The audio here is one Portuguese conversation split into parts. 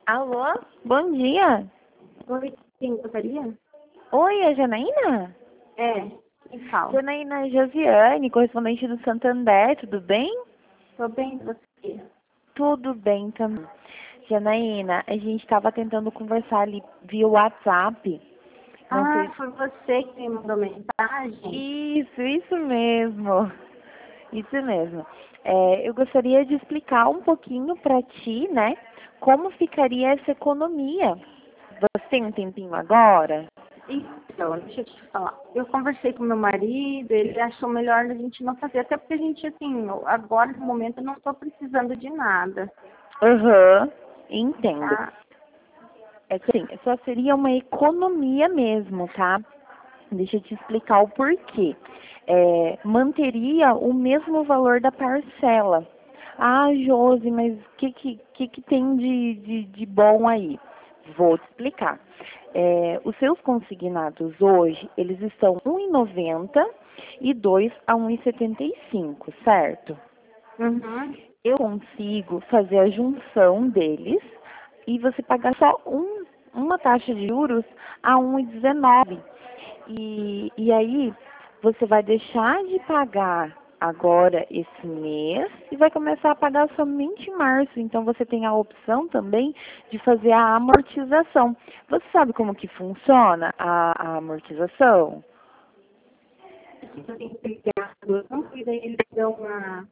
Alô? Bom dia. Oi, quem gostaria? Oi, é Janaína? É, quem fala? Janaína Josiane, correspondente do Santander, tudo bem? Tô bem, você? Tudo bem também. Janaína, a gente estava tentando conversar ali via WhatsApp. Não sei. Ah, foi você que me mandou mensagem? Isso mesmo. Isso mesmo. Eu gostaria de explicar um pouquinho para ti, né, como ficaria essa economia. Você tem um tempinho agora? Então, deixa eu te falar. Eu conversei com meu marido, ele achou melhor a gente não fazer, até porque a gente, assim, agora, no momento, eu não estou precisando de nada, Aham, entendo. tá? É que assim, só seria uma economia mesmo, tá? Deixa eu te explicar o porquê. Manteria o mesmo valor da parcela. Ah, Josi, mas o que tem de bom aí? Vou te explicar. Os seus consignados hoje, eles estão 1,90 e 2 a 1,75, certo? Uhum. Eu consigo fazer a junção deles e você pagar só uma taxa de juros a 1,19. E aí você vai deixar de pagar agora esse mês e vai começar a pagar somente em março. Então você tem a opção também de fazer a amortização. Você sabe como que funciona a amortização? Eu tenho que pegar do banco e daí eles dão uma...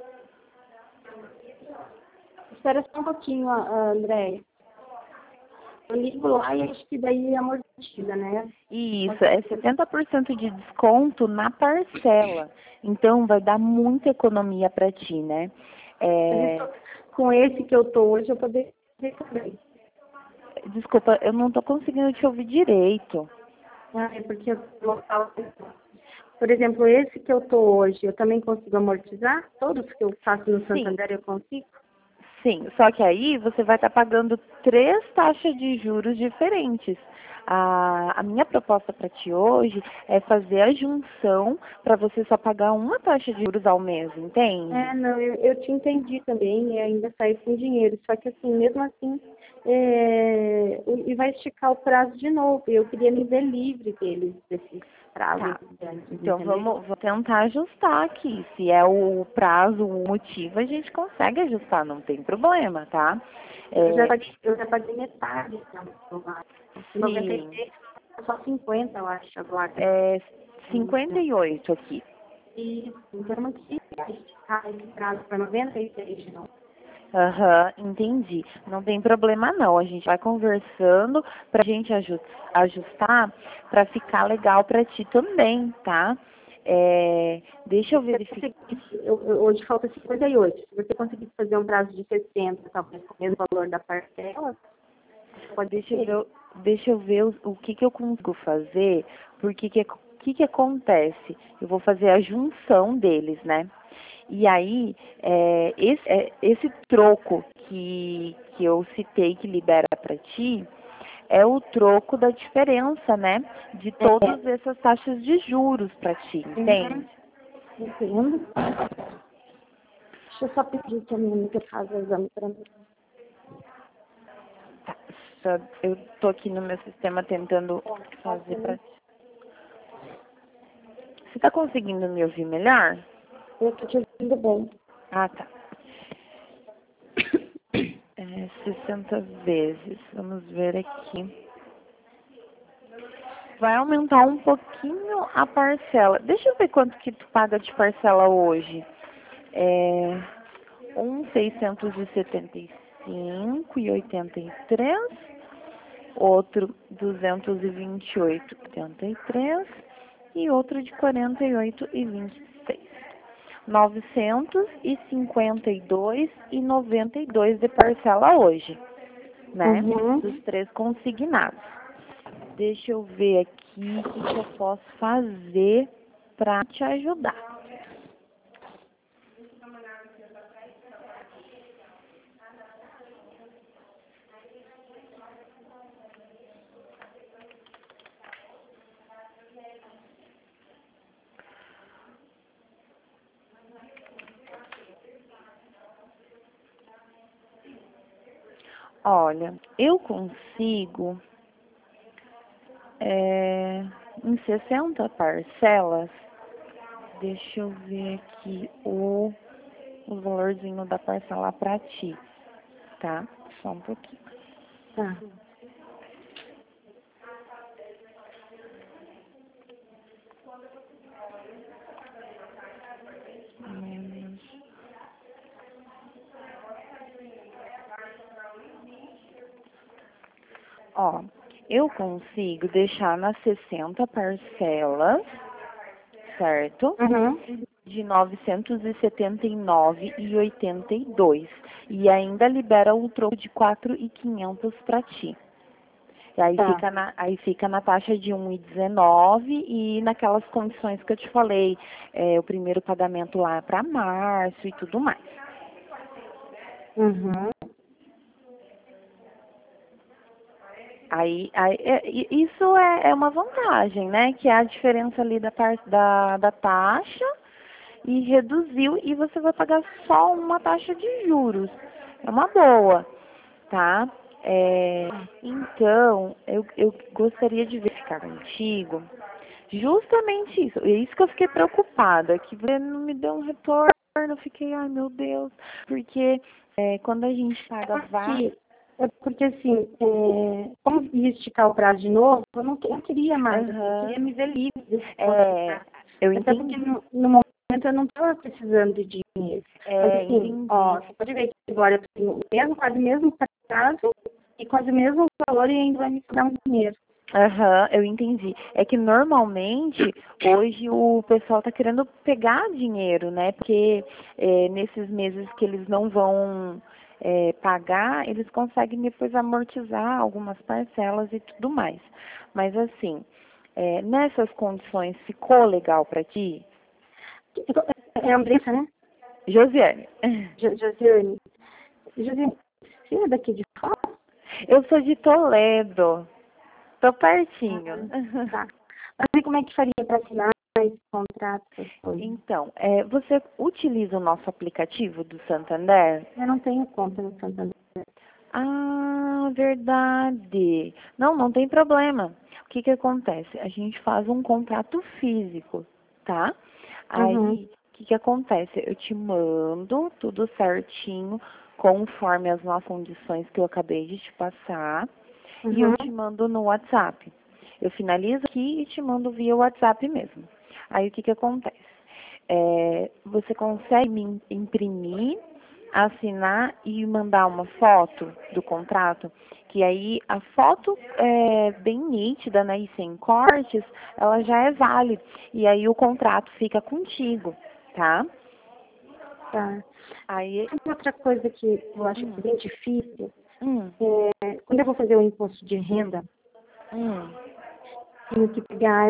Espera só um pouquinho, André. Eu ligo lá e acho que daí é amortecida, né? Isso, é 70% de desconto na parcela. Então, vai dar muita economia para ti, né? Mas É, isso, com esse que eu tô hoje, eu poderia fazer também. Desculpa, eu não estou conseguindo te ouvir direito. Ah, é porque eu vou falar. Por exemplo, esse que eu tô hoje, eu também consigo amortizar? Todos que eu faço no Sim, Santander eu consigo? sim. Só que aí você vai estar pagando 3 taxas de juros diferentes. A minha proposta para ti hoje é fazer a junção para você só pagar uma taxa de juros ao mês, entende? É, não, eu te entendi também, e ainda sair com dinheiro. Só que assim, mesmo assim, e vai esticar o prazo de novo. Eu queria me ver livre deles, desses prazos Tá. grandes, Então entendeu? vou tentar ajustar aqui. Se é o prazo, o motivo, a gente consegue ajustar, não tem problema, tá? É, Eu já paguei metade, então, eu acho. De sim, 96, só 50, eu acho, agora. é 58 aqui. Isso, então não queria esticar esse prazo para 96, não. Aham, entendi. Não tem problema não. A gente vai conversando pra gente ajustar pra ficar legal pra ti também, tá? Deixa eu Se você verificar. conseguisse, hoje falta 58. Se você conseguisse fazer um prazo de 60, talvez com o mesmo valor da parcela, pode Deixa eu ser. ver, deixa eu ver o que eu consigo fazer, porque que acontece? Eu vou fazer a junção deles, né? E aí, esse troco que eu citei que libera para ti é o troco da diferença, né? De É. todas essas taxas de juros para ti, entende? Uhum. Um segundo. Deixa eu só pedir que a minha amiga faça o exame para mim. Tá, eu tô aqui no meu sistema tentando Fala fazer pra para. mim. Você tá conseguindo me ouvir melhor? Eu tô te ouvindo bem. Ah, tá. 60 vezes. Vamos ver aqui. Vai aumentar um pouquinho a parcela. Deixa eu ver quanto que tu paga de parcela hoje. É 1.675,83. Outro 228,83 e outro de 48,26. 952,92 de parcela hoje, né? Uhum. Dos 3 consignados. Deixa eu ver aqui o que eu posso fazer para te ajudar. Olha, eu consigo em 60 parcelas. Deixa eu ver aqui o valorzinho da parcela pra ti, tá? Só um pouquinho. Tá. Menos. Ó, eu consigo deixar nas 60 parcelas, certo? Uhum. De R$ 979,82. E ainda libera o troco de 4.500 para ti. E Tá. aí fica na taxa de 1,19 e naquelas condições que eu te falei, o primeiro pagamento lá é para março e tudo mais. Uhum. Isso é uma vantagem, né? Que é a diferença ali da taxa e reduziu e você vai pagar só uma taxa de juros. É uma boa, tá? Então, eu gostaria de verificar contigo justamente isso. É isso que eu fiquei preocupada, que você não me deu um retorno. Eu fiquei, ai meu Deus, porque quando a gente paga Porque assim, como ia esticar o prazo de novo, eu não queria mais, assim, eu queria me ver livre desse contrato. eu Até porque entendi. no momento eu não estava precisando de dinheiro. Mas assim, Entendi. ó, você pode ver que agora eu tenho quase o mesmo prazo e quase o mesmo valor e ainda vai me dar um dinheiro. Eu entendi. É que normalmente hoje o pessoal tá querendo pegar dinheiro, né? Porque nesses meses que eles não vão pagar, eles conseguem depois amortizar algumas parcelas e tudo mais. Mas assim, nessas condições ficou legal para ti? É a Andressa, né? Josiane. Josiane. Josiane, você é daqui de fora? Eu sou de Toledo. Tô pertinho. Tá. Mas como é que faria para assinar esse contrato, essas coisas? Então, você utiliza o nosso aplicativo do Santander? Eu não tenho conta no Santander. Ah, verdade. Não tem problema. O que que acontece? A gente faz um contrato físico, tá? Uhum. Aí, o que que acontece? Eu te mando tudo certinho, conforme as nossas condições que eu acabei de te passar, e eu Uhum. te mando no WhatsApp. Eu finalizo aqui e te mando via WhatsApp mesmo. Aí, o que que acontece? Você consegue me imprimir, assinar e mandar uma foto do contrato, que aí a foto é bem nítida, né, e sem cortes, ela já é válida. E aí o contrato fica contigo, tá? Tá. Aí, Outra coisa que eu acho hum, bem difícil, hum, quando eu vou fazer o imposto de renda, hum. tenho que pegar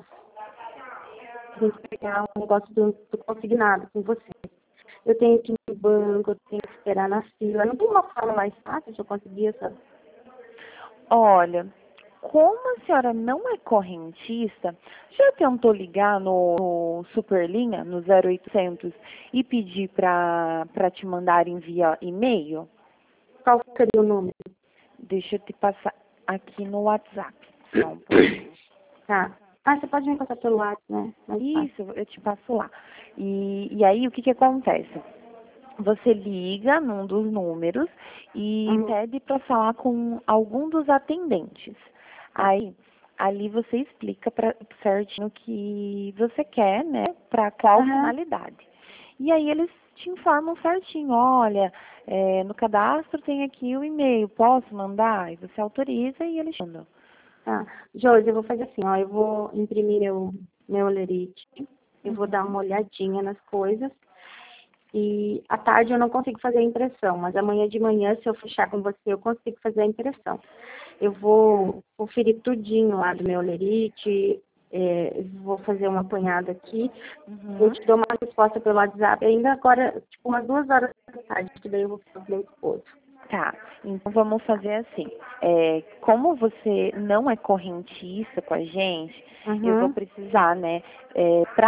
um negócio do consignado com você. Eu tenho que ir no banco, eu tenho que esperar na fila. Não tem uma forma mais fácil de eu conseguir essa? Olha, como a senhora não é correntista, já tentou ligar no Superlinha, no 0800, e pedir para te mandarem via e-mail? Qual seria o número? Deixa eu te passar aqui no WhatsApp. Só um pouquinho. Tá. Ah, você pode me passar pelo WhatsApp, né? Mais fácil. Isso, eu te passo lá. E aí, o que que acontece? Você liga num dos números e Uhum. pede para falar com algum dos atendentes. Tá. Aí, ali você explica certinho o que você quer, né? Para qual Aham. finalidade. E aí eles te informam certinho, olha, no cadastro tem aqui o e-mail, posso mandar? E você autoriza e eles mandam. Tá. Josi, eu vou fazer assim, ó. Eu vou imprimir meu olerite. Eu vou dar uma olhadinha nas coisas. E à tarde eu não consigo fazer a impressão, mas amanhã de manhã, se eu fechar com você, eu consigo fazer a impressão. Eu vou conferir tudinho lá do meu olerite, vou fazer uma apanhada aqui. Eu Uhum. te dou uma resposta pelo WhatsApp ainda agora, tipo, umas 2 horas da tarde, que daí eu vou fazer o meu esposo. Tá, então vamos fazer assim. Como você não é correntista com a gente, eu vou Uhum. precisar, né?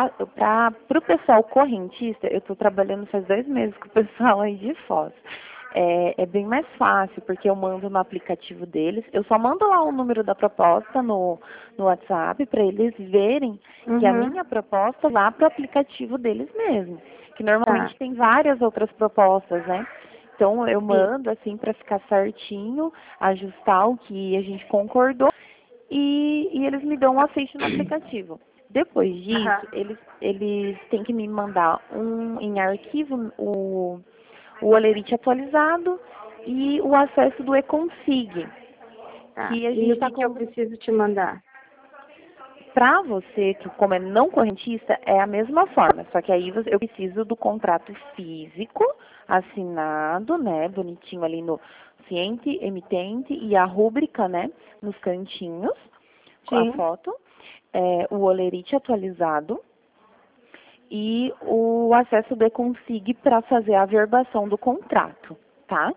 Para o pessoal correntista, eu estou trabalhando faz 2 meses com o pessoal aí de Foz. é bem mais fácil, porque eu mando no aplicativo deles. Eu só mando lá o número da proposta no WhatsApp para eles verem que a minha proposta vá para o aplicativo deles mesmo. Que normalmente tem várias outras propostas, né? Então eu mando assim para ficar certinho, ajustar o que a gente concordou e eles me dão um aceite no aplicativo. Depois disso, eles têm que me mandar em arquivo o Olerite atualizado e o acesso do eConsig. Que a gente e o que eu preciso te mandar? Para você, que como é não correntista, é a mesma forma, só que aí eu preciso do contrato físico, assinado, né, bonitinho ali no ciente, emitente e a rúbrica, né, nos cantinhos, com a foto, o Olerite atualizado e o acesso do eConsig para fazer a averbação do contrato, tá?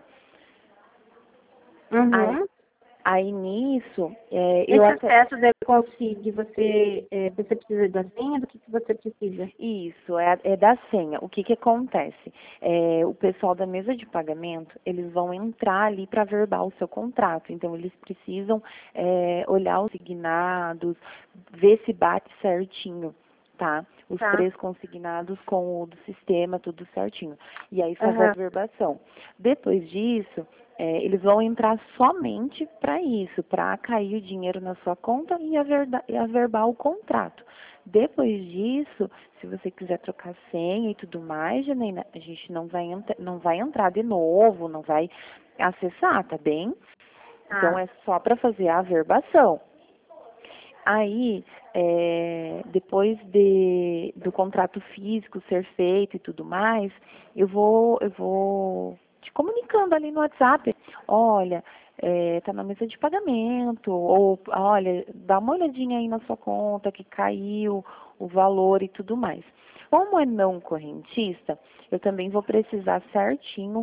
Aí nisso, esse acesso do eConsig, você precisa da senha? Do que você precisa? Isso, é da senha. O que acontece? O pessoal da mesa de pagamento, eles vão entrar ali para averbar o seu contrato. Então, eles precisam olhar os signados, ver se bate certinho, tá? Os preços consignados com o do sistema, tudo certinho. E aí fazer a averbação. Depois disso, eles vão entrar somente para isso, para cair o dinheiro na sua conta e averbar o contrato. Depois disso, se você quiser trocar senha e tudo mais, Janaína, a gente não vai entrar de novo, não vai acessar, tá bem? Então, é só para fazer a averbação. Aí, depois do contrato físico ser feito e tudo mais, eu vou te comunicando ali no WhatsApp, olha, tá na mesa de pagamento, ou olha, dá uma olhadinha aí na sua conta que caiu o valor e tudo mais. Como é não correntista, eu também vou precisar certinho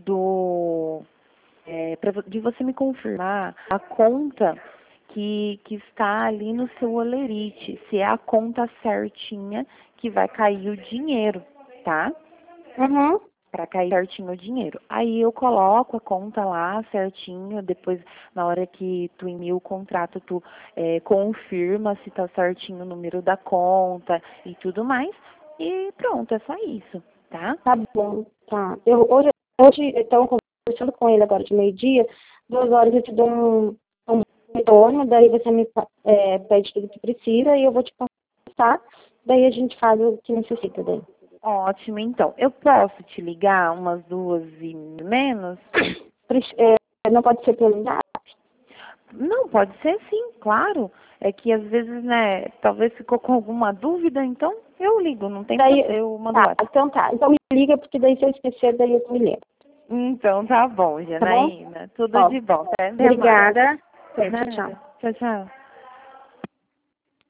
de você me confirmar a conta que está ali no seu Olerite, se é a conta certinha que vai cair o dinheiro, tá? Para cair certinho o dinheiro. Aí eu coloco a conta lá certinho, depois na hora que tu envia o contrato, tu confirma se tá certinho o número da conta e tudo mais. E pronto, é só isso, tá? Tá bom, tá. Hoje então, conversando com ele agora de meio-dia, 2 horas eu te dou um retorno, daí você me pede tudo que precisa e eu vou te passar, daí a gente faz o que necessita daí. Ótimo, então. Eu posso te ligar umas 2h menos? Não pode ser pelo zap? Não, pode ser sim, claro. É que às vezes, né, talvez ficou com alguma dúvida, então eu ligo, não tem problema, eu mando WhatsApp. Então tá, então me liga, porque daí se eu esquecer, daí eu me lembro. Então tá bom, Janaína. Tudo de bom. Obrigada. Tchau, tchau. Tchau, tchau.